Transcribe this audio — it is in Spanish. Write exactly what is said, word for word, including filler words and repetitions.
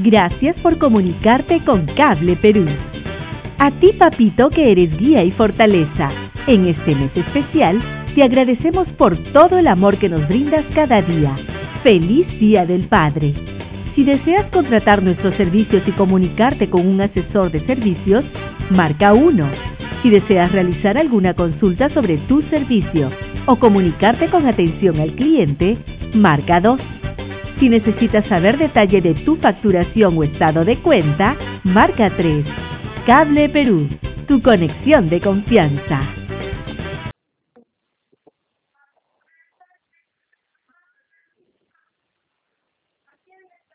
Gracias por comunicarte con Cable Perú. A ti, papito, que eres guía y fortaleza. En este mes especial, te agradecemos por todo el amor que nos brindas cada día. ¡Feliz Día del Padre! Si deseas contratar nuestros servicios y comunicarte con un asesor de servicios, marca uno. Si deseas realizar alguna consulta sobre tu servicio o comunicarte con atención al cliente, marca dos. Si necesitas saber detalle de tu facturación o estado de cuenta, marca tres. Cable Perú, tu conexión de confianza.